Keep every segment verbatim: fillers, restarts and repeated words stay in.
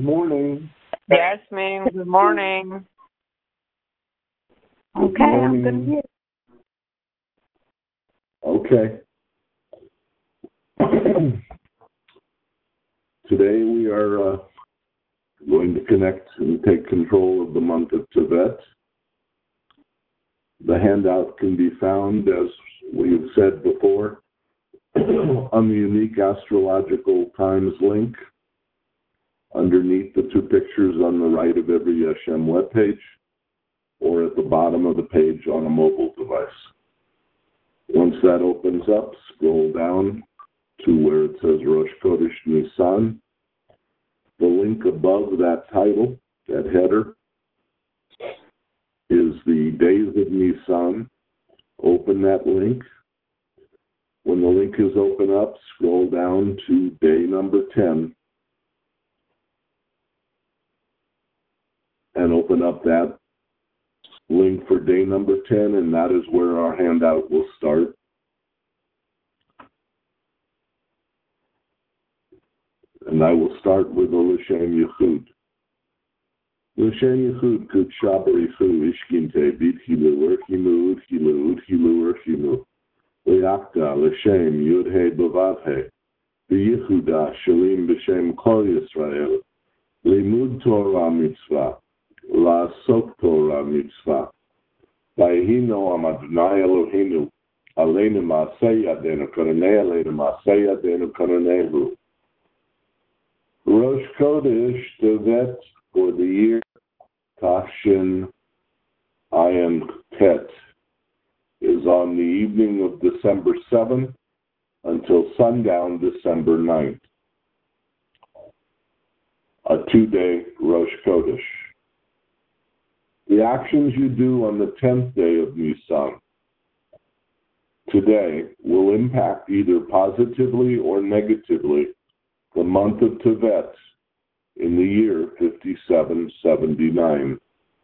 morning. Yes, ma'am. Good morning. Good Okay, I'm morning. going to hear. Okay. Today we are uh, going to connect and take control of the month of Tevet. The handout can be found, as we've said before, on the Unique Astrological Times link underneath the two pictures on the right of every Yeshem webpage, or at the bottom of the page on a mobile device. Once that opens up, scroll down to where it says Rosh Chodesh Nisan. The link above that title, that header, is the days of Nisan. Open that link. When the link is open up, scroll down to day number ten and open up that link for day number ten, and that is where our handout will start. And I will start with the L'Shem Yichud. L'Shem Yichud Kud Shabarichu Ishkinte Bidhilu Urchimu Udhilu Udhilu Urchimu Leakta L'Shem Yudhe Bavavhe B'Yichuda Shalim B'Shem Kol Yisrael Limud Torah Mitzvah La'asok Torah Mitzvah Vayihino Amadonai Eloheinu Aleinu Ma'aseh Yadenu Karaneh Aleinu Ma'aseh Yadenu Karanehu. Rosh Chodesh Tevet for the year Tafshin Ayin Tet is on the evening of December seventh until sundown December ninth. A two-day Rosh Chodesh. The actions you do on the tenth day of Nisan today will impact either positively or negatively the month of Tevet in the year fifty-seven seventy-nine.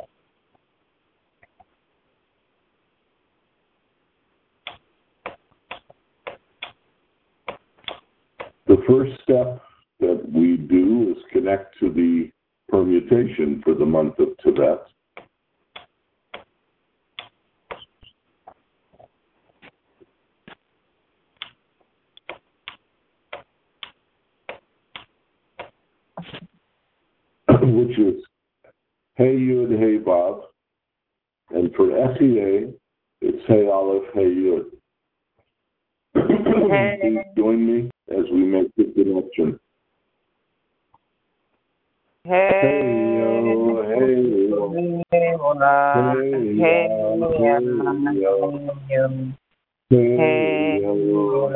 The first step that we do is connect to the permutation for the month of Tevet. Which is Hey Yud Hey Vav, and for Echiyeh, it's Hey Aleph Hey Yud. Hey. Please join me as we make the connection. Hey. Hey yo, hey yo, hey yo, hey yo, hey yo, hey yo,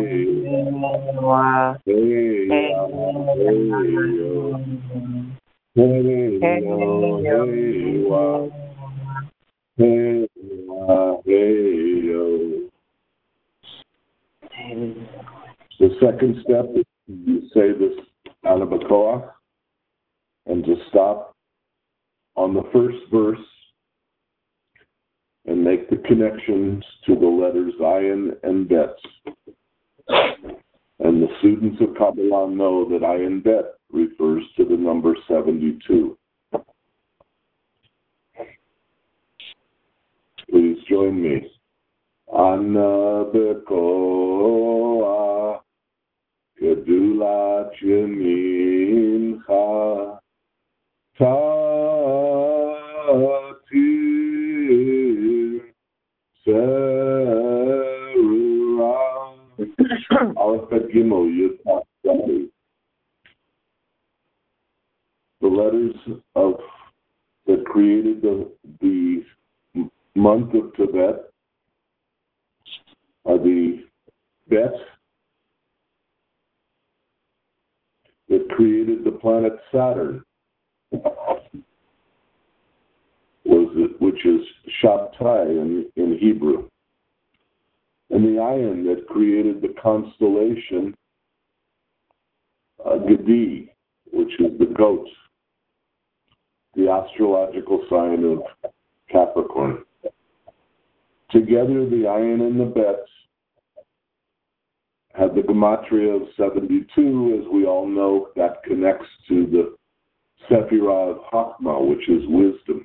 hey yo. Hey, yo, hey, wow. Hey, wow, hey, yo. The second step is you say this out of a koach and to stop on the first verse and make the connections to the letters Ayin and Bet. And the students of Kabbalah know that Ayin Bet refers to the number seventy-two. Please join me. Ana bekoa gedulat yemincha tatir serura Aleph Bet Gimel Yud Taf Zayin. The letters of that created the, the month of Tevet are the Bet that created the planet Saturn, was it, which is Shabtai in, in Hebrew, and the Ayin that created the constellation uh, Gedi, which is the goat, the astrological sign of Capricorn. Together, the Ayin and the Bet have the gematria of seventy-two, as we all know. That connects to the Sephirah of Chachma, which is wisdom.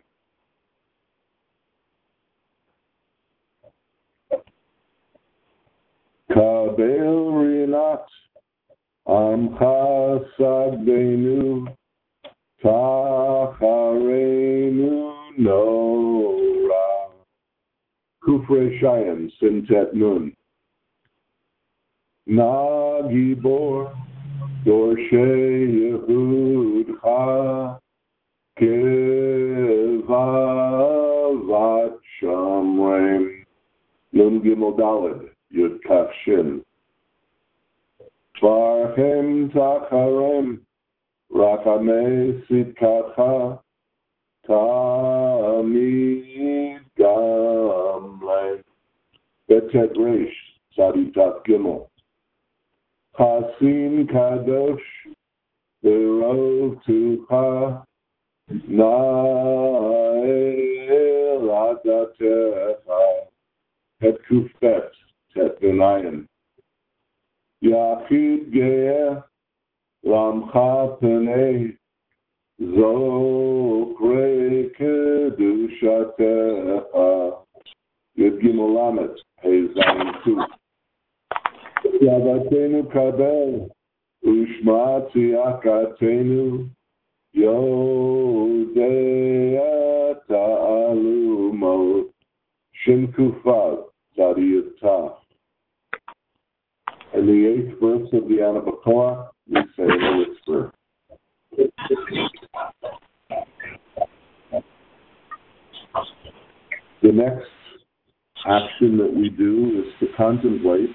Kabel rinat amcha sagdenu tacharenu nora. Kufre Shayan, Sintet Nun. Na Gibor, Dorshe Yehudcha, Kevavat Shamrem. Nun Gimel Daled, Yud Kaf Shin. Tvarchem Tacharem, Rachamei Sitkatcha, Tamid Gamlem. Betet Reish, Saditat Gimel. Hasim Kadosh, Berov Tucha, Na'el Adatecha, Het Kufet, Tet Benayan. Yachid Ge'eh, Lamcha Penei, Zokrei Kedushatecha. Yud Gimel Lamed, Hey Zayin Tu. Yavatenu Kabel, Ushma Tziyakatenu, Yodea Ta'alumot, Shin Kufad, Tzadiyat Ta. And the eighth verse of the Anabakoa, we say in a whisper. The next action that we do is to contemplate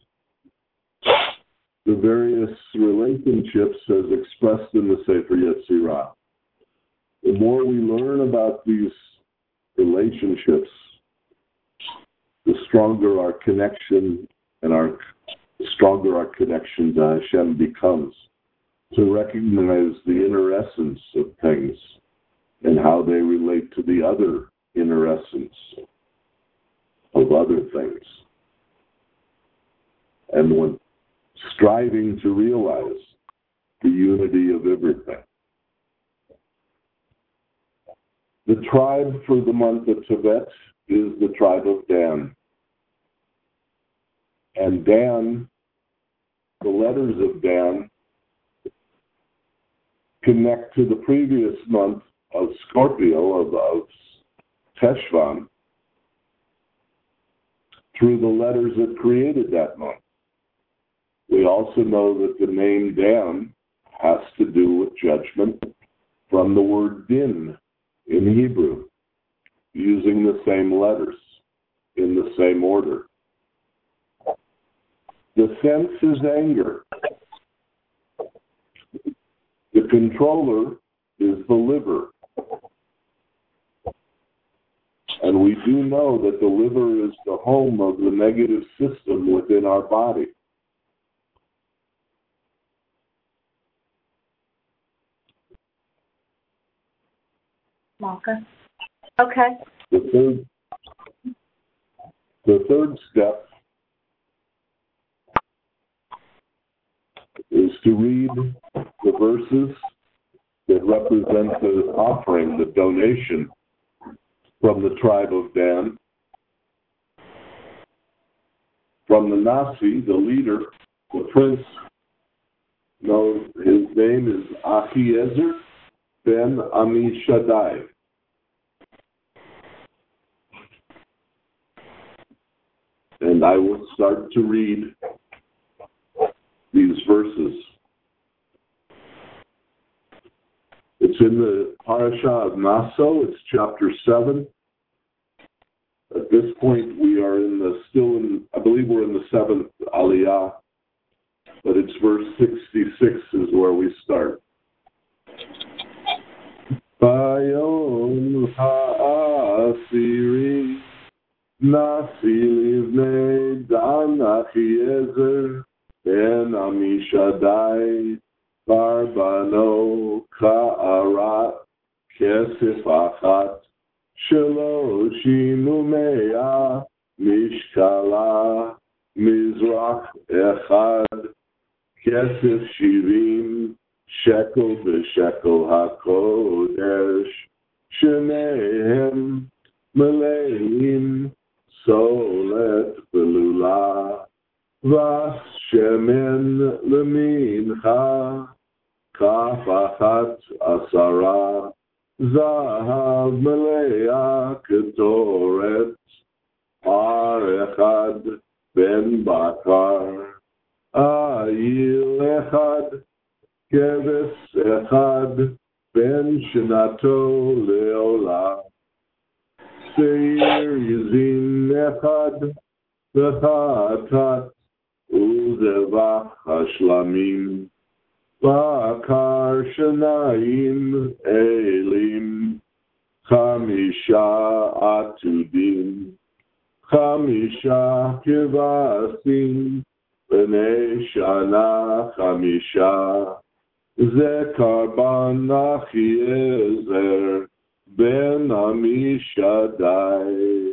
the various relationships as expressed in the Sefer Yetzirah. The more we learn about these relationships, the stronger our connection and our the stronger our connection to Hashem becomes, to recognize the inner essence of things and how they relate to the other inner essence of other things. And when striving to realize the unity of everything. The tribe for the month of Tevet is the tribe of Dan. And Dan, the letters of Dan, connect to the previous month of Scorpio, of, of Teshvan, through the letters that created that month. We also know that the name Dan has to do with judgment from the word din in Hebrew, using the same letters in the same order. The sense is anger. The controller is the liver. And we do know that the liver is the home of the negative system within our body. Malka. Okay. The third, the third step is to read the verses that represent the offering, the donation from the tribe of Dan. From the Nasi, the leader, the prince, no, his name is Achiezer ben Ammishaddai. And I will start to read these verses. It's in the parasha of Naso. It's chapter seven. At this point, we are in the still in. I believe we're in the seventh Aliyah, but it's verse sixty-six is where we start. Bayom ha'asiri nasi livnei dan Achiezer ben Ammishaddai Barbano Ka'arat Kesef Achat Shaloshim Umea Mishkala Mizrach Echad Kesef Shivim shekel b'shekel hakodesh, shnehem meleim solet belula, vas shemen lemincha, kaf achat asara, zahav melea ketoret, ar echad ben bakar, ayil echad, keves echad, ben shnato leola, seir yizin echad, v'chatat, uzevach hashlamim, bakar shanayim elim, chamisha atudim, chamisha kivasim, b'nei shana chamisha, ze karban achiezer, ben amishadai.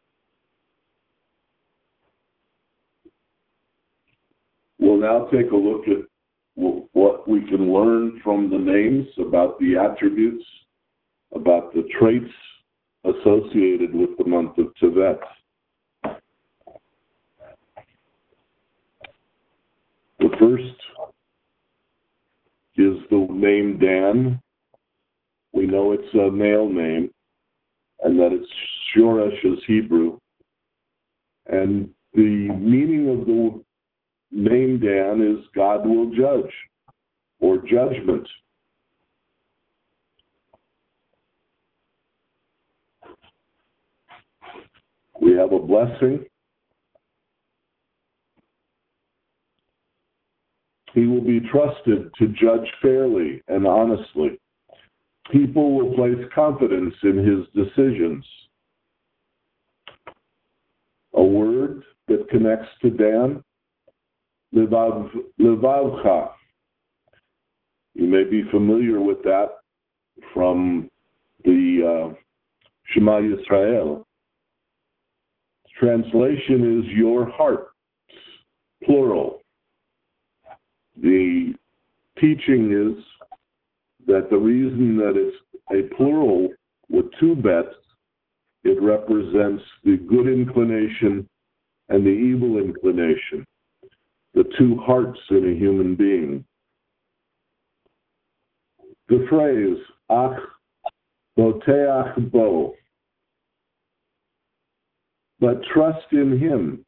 We'll now take a look at what we can learn from the names about the attributes, about the traits associated with the month of Tevet. The first is the name Dan. We know it's a male name and that it's Shoresh is Hebrew. And the meaning of the name Dan is God will judge, or judgment. We have a blessing. He will be trusted to judge fairly and honestly. People will place confidence in his decisions. A word that connects to Dan, Levav, Levavcha. You may be familiar with that from the uh, Shema Yisrael. Translation is your heart, plural. The teaching is that the reason that it's a plural with two bets, it represents the good inclination and the evil inclination, the two hearts in a human being. The phrase, ach boteach bo, but trust in him.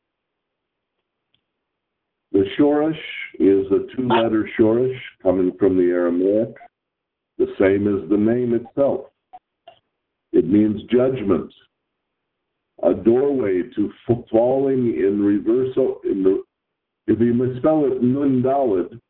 The shoresh is a two-letter shoresh coming from the Aramaic, the same as the name itself. It means judgment, a doorway to falling in reversal. In the, if you misspell it nun daled,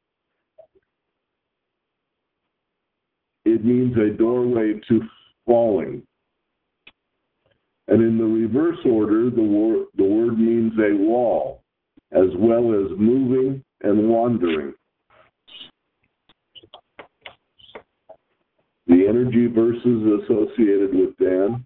it means a doorway to falling. And in the reverse order, the, wor- the word means a wall, as well as moving and wandering. The energy verses associated with Dan.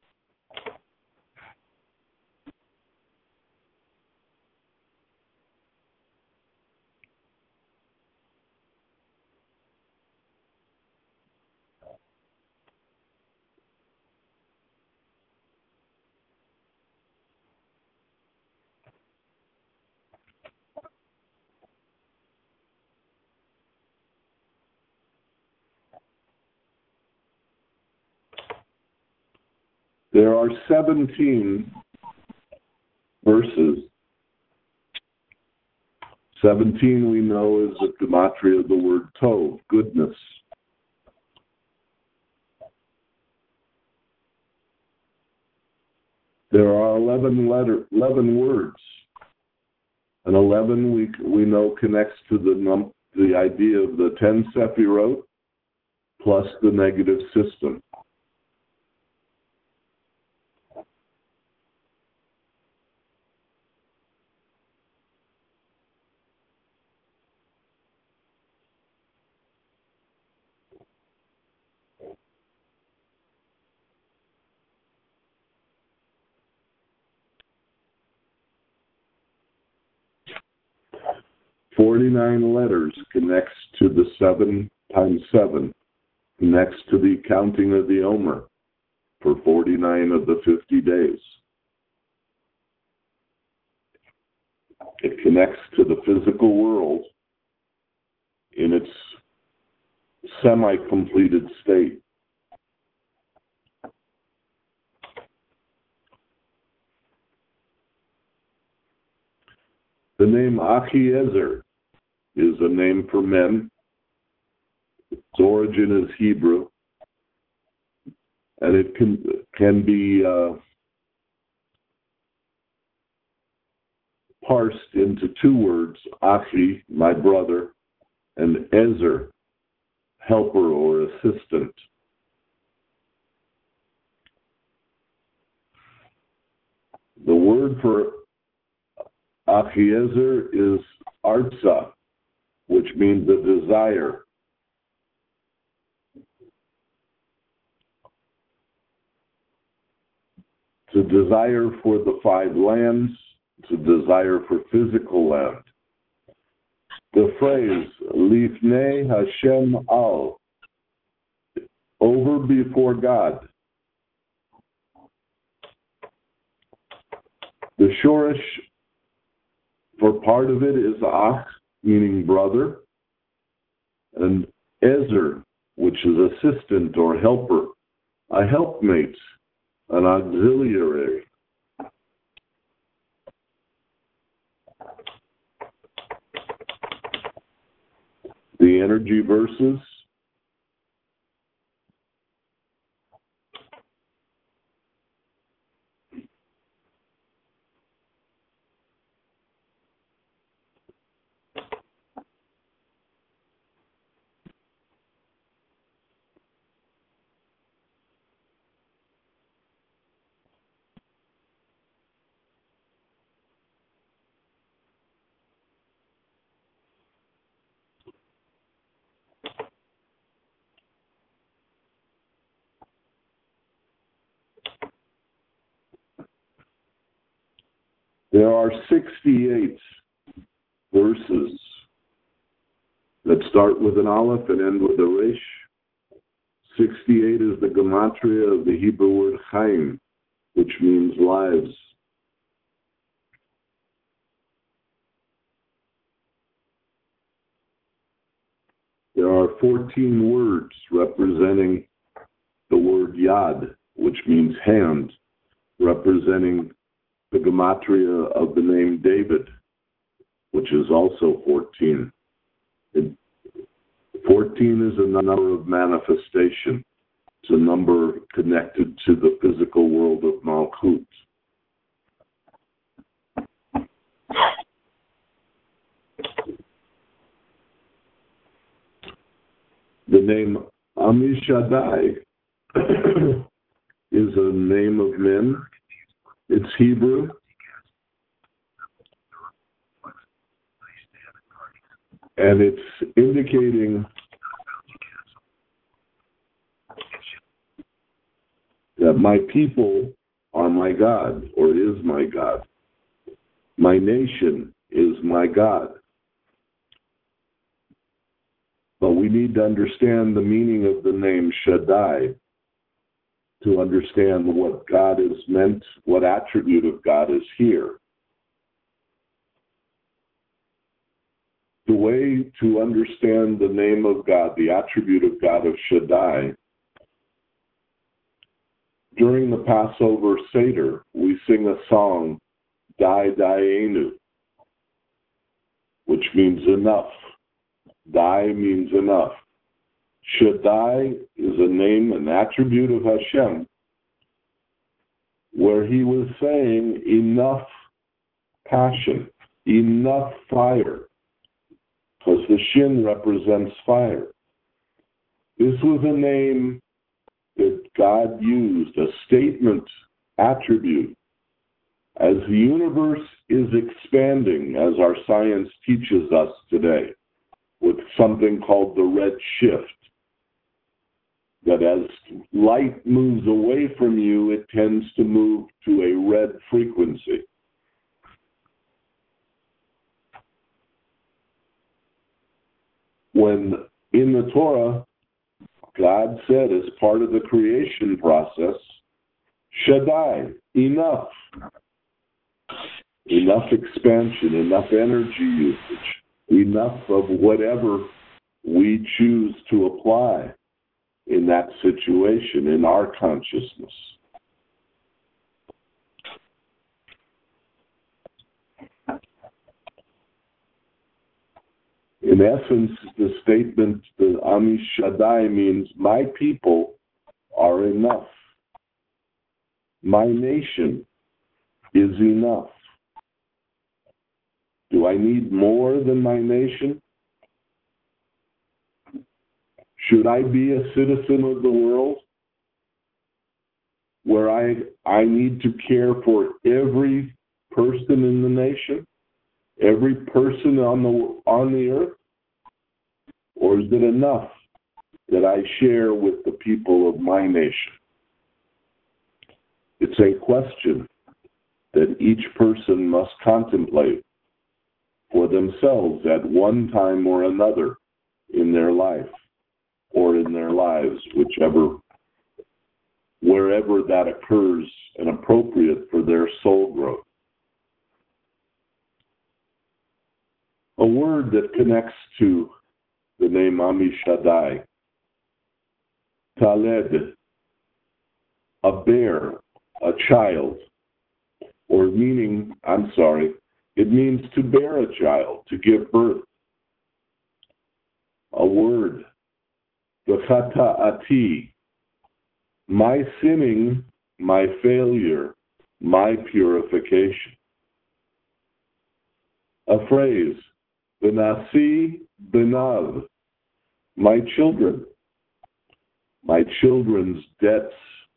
There are seventeen verses. seventeen we know is the gematria of the word tov, goodness. There are eleven letter, eleven words. And eleven we we know connects to the num, the idea of the ten sephirot plus the negative system. forty-nine letters connects to the seven times seven, connects to the counting of the Omer for forty-nine of the fifty days. It connects to the physical world in its semi-completed state. The name Achiezer is a name for men. Its origin is Hebrew, and it can can be uh, parsed into two words: Achi, my brother, and Ezer, helper or assistant. The word for Achiezer is Artza, which means a desire. It's a desire for the five lands. It's a desire for physical land. The phrase, Lifnei Hashem al, over before God. The Shoresh, for part of it, is Ach, meaning brother, and Ezer, which is assistant or helper, a helpmate, an auxiliary. The energy verses. There are sixty-eight verses that start with an aleph and end with a resh. sixty-eight is the gematria of the Hebrew word chaim, which means lives. There are fourteen words representing the word yad, which means hand, representing the gematria of the name David, which is also fourteen. It, fourteen is a number of manifestation. It's a number connected to the physical world of Malkut. The name Amishadai is a name of men. It's Hebrew. And it's indicating that my people are my God, or is my God. My nation is my God. But we need to understand the meaning of the name Shaddai to understand what God is meant, what attribute of God is here. The way to understand the name of God, the attribute of God of Shaddai, during the Passover Seder, we sing a song, Dai Daienu, which means enough. Dai means enough. Shaddai is a name, an attribute of Hashem, where he was saying enough passion, enough fire, because the Shin represents fire. This was a name that God used, a statement attribute. As the universe is expanding, as our science teaches us today, with something called the red shift, that as light moves away from you, it tends to move to a red frequency. when in the Torah, God said as part of the creation process, Shaddai, enough. Enough expansion, enough energy usage, enough of whatever we choose to apply in that situation, in our consciousness. In essence, the statement, the Ami Shaddai, means my people are enough. My nation is enough. Do I need more than my nation? Should I be a citizen of the world where I, I need to care for every person in the nation, every person on the, on the earth? Or is it enough that I share with the people of my nation? It's a question that each person must contemplate for themselves at one time or another in their life or in their lives, whichever, wherever that occurs and appropriate for their soul growth. A word that connects to the name Ami Shaddai, Taled, a bear, a child, or meaning, I'm sorry, it means to bear a child, to give birth. A word, V'chata'ati, my sinning, my failure, my purification. A phrase, V'nasi B'nav, my children, my children's debts.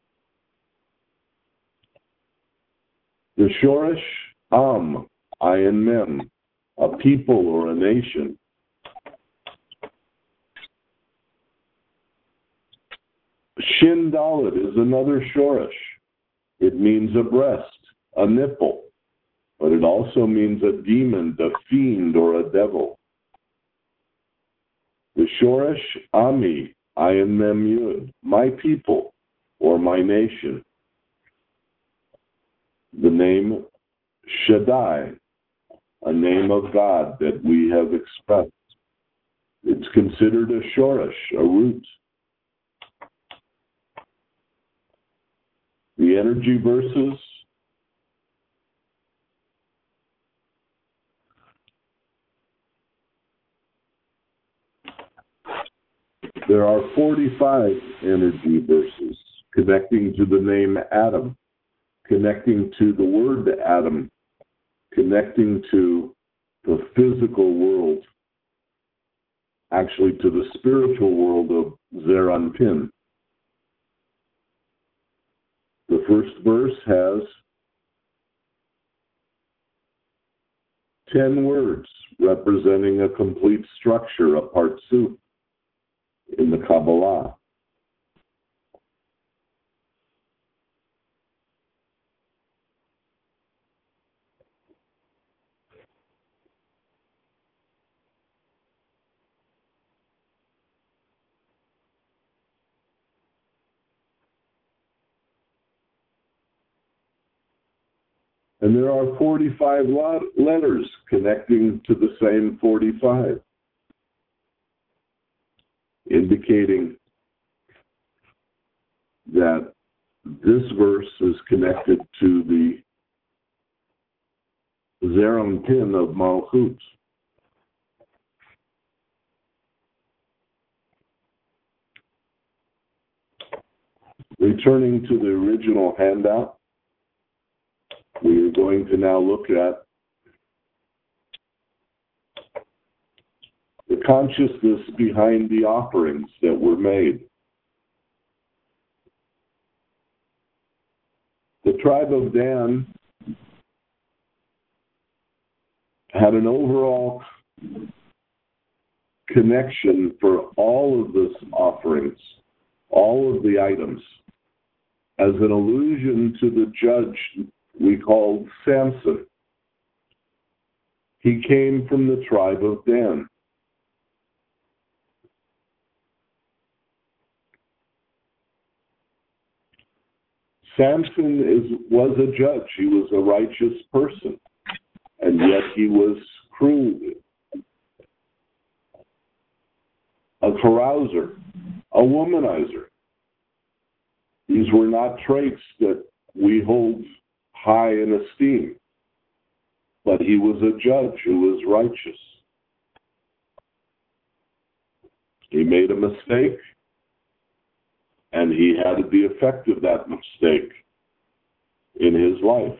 The Shoresh, Am, Ayin Mem, a people or a nation. Shin Dalet is another Shoresh. It means a breast, a nipple, but it also means a demon, a fiend, or a devil. The Shoresh, Ami, Ayin Mem Yud, my people or my nation. The name Shaddai, a name of God that we have expressed. It's considered a shoresh, a root. The energy verses, there are forty-five energy verses connecting to the name Adam, connecting to the word Adam, connecting to the physical world, actually to the spiritual world of Zeir Anpin. The first verse has ten words representing a complete structure, a partsuf in the Kabbalah. And there are forty-five letters connecting to the same forty-five, indicating that this verse is connected to the Zeir Anpin of Malchut. Returning to the original handout, we are going to now look at the consciousness behind the offerings that were made. The tribe of Dan had an overall connection for all of the offerings, all of the items, as an allusion to the judge we called Samson. He came from the tribe of Dan. Samson is, was a judge. He was a righteous person, and yet he was cruel, a carouser, a womanizer. These were not traits that we hold high in esteem, but he was a judge who was righteous. He made a mistake, and he had the effect of that mistake in his life.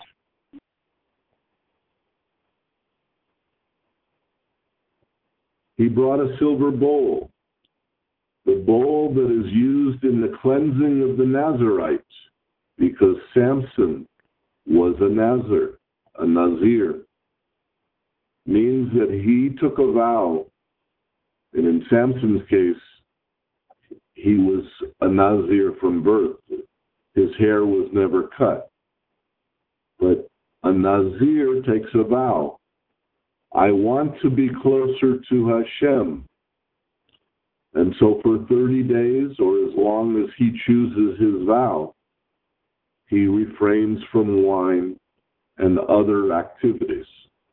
He brought a silver bowl, the bowl that is used in the cleansing of the Nazarites, because Samson was a Nazir, a Nazir. Means that he took a vow, and in Samson's case, he was a Nazir from birth. His hair was never cut. But a Nazir takes a vow. I want to be closer to Hashem. And so for thirty days, or as long as he chooses his vow, he refrains from wine and other activities.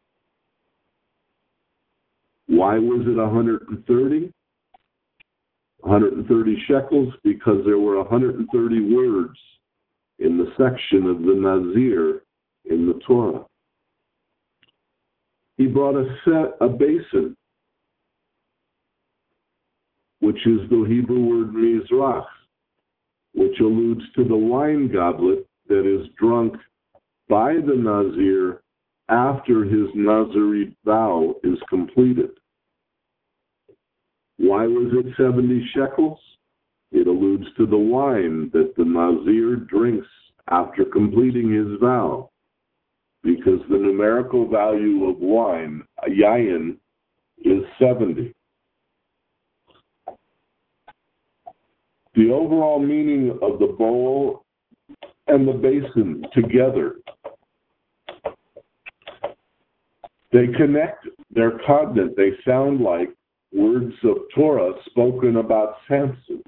Why was it one hundred thirty? one hundred thirty shekels, because there were one hundred thirty words in the section of the Nazir in the Torah. He brought a set, a basin, which is the Hebrew word mizrach, which alludes to the wine goblet that is drunk by the Nazir after his Nazirite vow is completed. Why was it seventy shekels? It alludes to the wine that the Nazir drinks after completing his vow, because the numerical value of wine, a yayin, is seventy. The overall meaning of the bowl and the basin together, they connect, they're cognate, they sound like words of Torah spoken about Samson.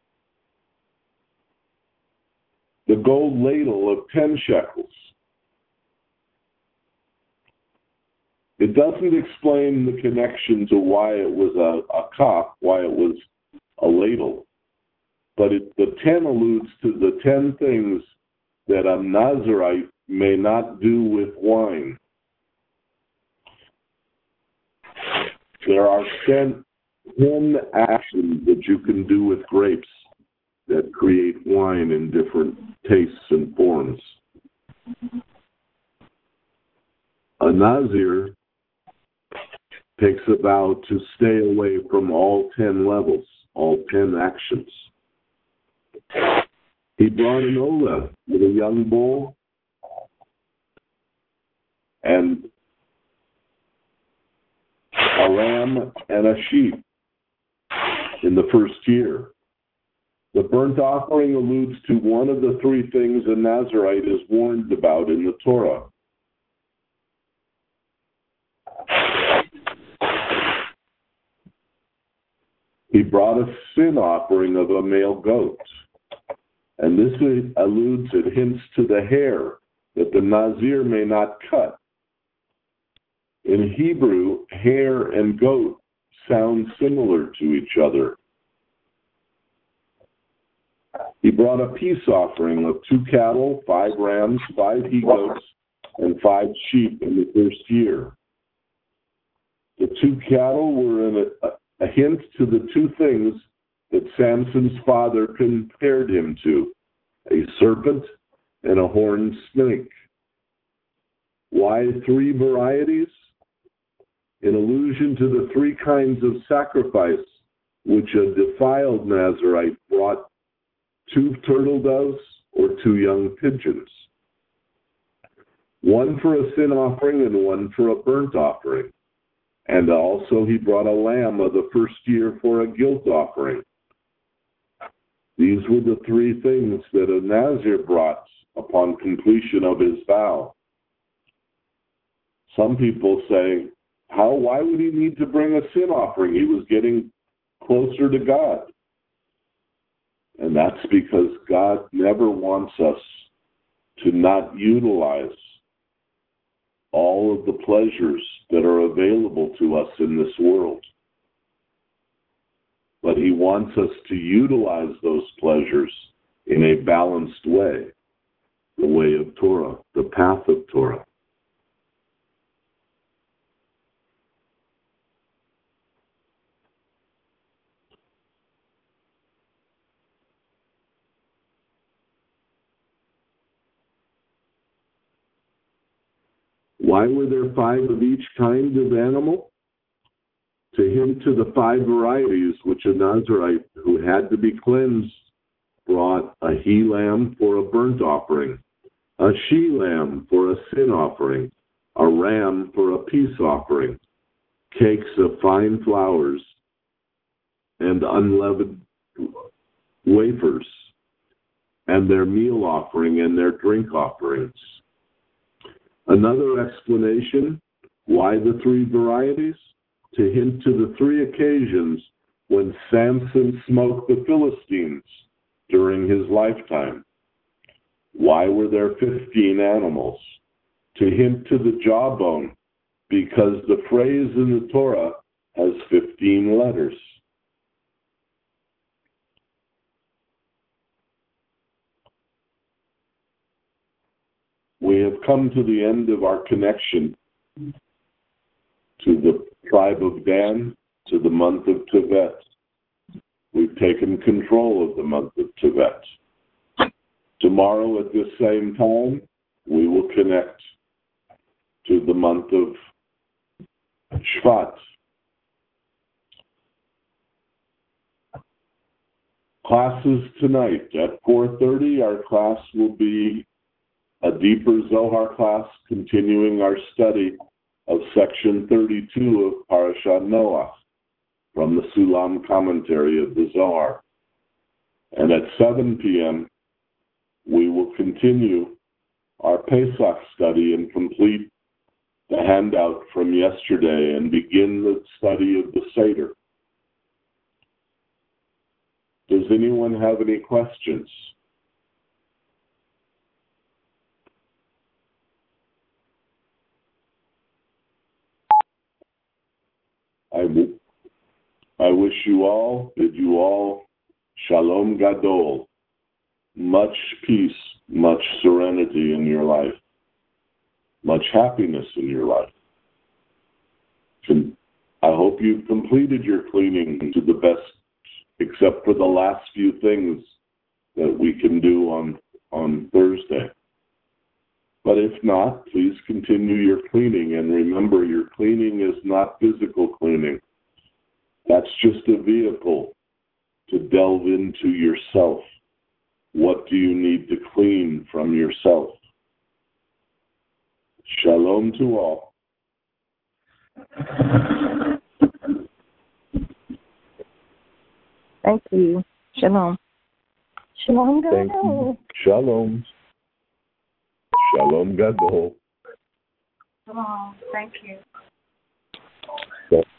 The gold ladle of ten shekels. It doesn't explain the connection to why it was a, a cup, why it was a ladle, but it, the ten alludes to the ten things that a Nazirite may not do with wine. There are ten, ten actions that you can do with grapes that create wine in different tastes and forms. A Nazir takes a vow to stay away from all ten levels, all ten actions. He brought an olah with a young bull and a ram and a sheep in the first year. The burnt offering alludes to one of the three things a Nazirite is warned about in the Torah. He brought a sin offering of a male goat. And this alludes, it hints to the hair that the Nazir may not cut. In Hebrew, hair and goat sound similar to each other. He brought a peace offering of two cattle, five rams, five he-goats, and five sheep in the first year. The two cattle were in a, a hint to the two things that Samson's father compared him to, a serpent and a horned snake. Why three varieties? In allusion to the three kinds of sacrifice which a defiled Nazirite brought: two turtle doves or two young pigeons. One for a sin offering and one for a burnt offering. And also he brought a lamb of the first year for a guilt offering. These were the three things that a Nazir brought upon completion of his vow. Some people say, how, why would he need to bring a sin offering? He was getting closer to God. And that's because God never wants us to not utilize all of the pleasures that are available to us in this world. But he wants us to utilize those pleasures in a balanced way, the way of Torah, the path of Torah. Why were there five of each kind of animal? To hint to the five varieties which a Nazirite who had to be cleansed brought a he-lamb for a burnt offering, a she-lamb for a sin offering, a ram for a peace offering, cakes of fine flours, and unleavened wafers, and their meal offering and their drink offerings. Another explanation, why the three varieties? To hint to the three occasions when Samson smote the Philistines during his lifetime. Why were there fifteen animals? To hint to the jawbone, because the phrase in the Torah has fifteen letters. We have come to the end of our connection to the tribe of Dan, to the month of Tevet. We've taken control of the month of Tevet. Tomorrow at this same time, we will connect to the month of Shvat. Classes tonight at four thirty, our class will be a deeper Zohar class, continuing our study of section thirty-two of Parashat Noach from the Sulam commentary of the Zohar. And at seven p.m., we will continue our Pesach study and complete the handout from yesterday and begin the study of the Seder. Does anyone have any questions? I, w- I wish you all, bid you all, Shalom Gadol, much peace, much serenity in your life, much happiness in your life. And I hope you've completed your cleaning to the best, except for the last few things that we can do on, on Thursday. But if not, please continue your cleaning. And remember, your cleaning is not physical cleaning. That's just a vehicle to delve into yourself. What do you need to clean from yourself? Shalom to all. Thank you. Shalom. Shalom, Thank you. Shalom. Shalom Gadol. Shalom. Thank you.